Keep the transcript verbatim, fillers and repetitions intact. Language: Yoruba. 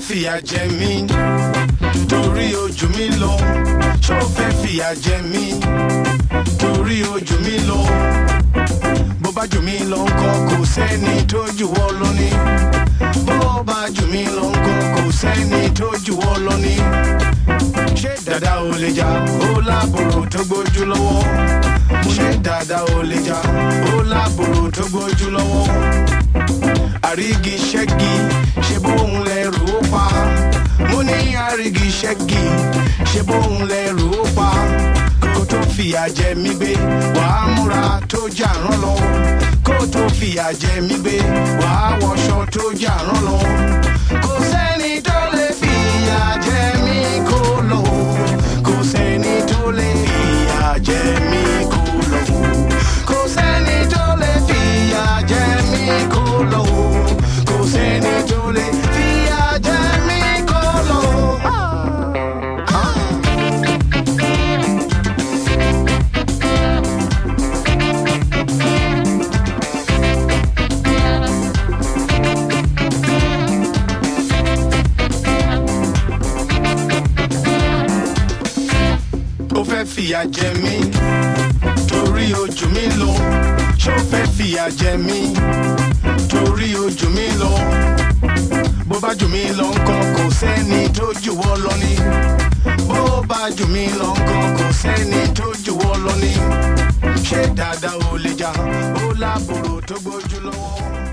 fìyà jẹ mí torí ojú mi lọ ṣó fẹ́ fìyà jẹ mí torí ojú mi lọ bó bá jù mí lọ ńkọ́ kò sẹ́ni tó jù wọ́ lọ ní bó bá jù mí lọ ńkọ́ kò sẹ́ni tó jù wọ́ lọ ní ṣé dada ò lè jà ó láàbùrù tó gbójú lọ́wọ́ ṣé dada ò lè jà ó láàbùrù tó gbójú lọ́wọ́ àrígi ṣẹ́gi ṣe bóun lẹ́rù ó pa mo ní àrígi ṣẹ́gi ṣe bóun lẹ́rù ó pa kó tó fìyà jẹ mí gbé wàá múra tó jà rán lọ kó tó fìyà jẹ mí gbé wàá wọṣọ tó jà rán lọ kò sẹ́ni tó lè fìyà jẹ mí kó lọ kò sẹ́ni tó lè fìyà jẹ mí kó lọ kò sẹ́ni tó lè fìyà jẹ mí kó lọ kò sẹ́ni tó lè fìyà jẹ mí kó lọ. Ó fẹ́ fìyà jẹ mí torí ojú mi lọ ṣó fẹ́ fìyà jẹ mí torí ojú mi lọ bó bá jù mí lọ ńkọ́ kò sẹ́ni tó jù wọ́ lọ ní bó bá jù mí lọ ńkọ́ kò sẹ́ni tó jù wọ́ lọ ní ṣé dada ò lè jà ó láàbùrù tó gbójú lọ́wọ́.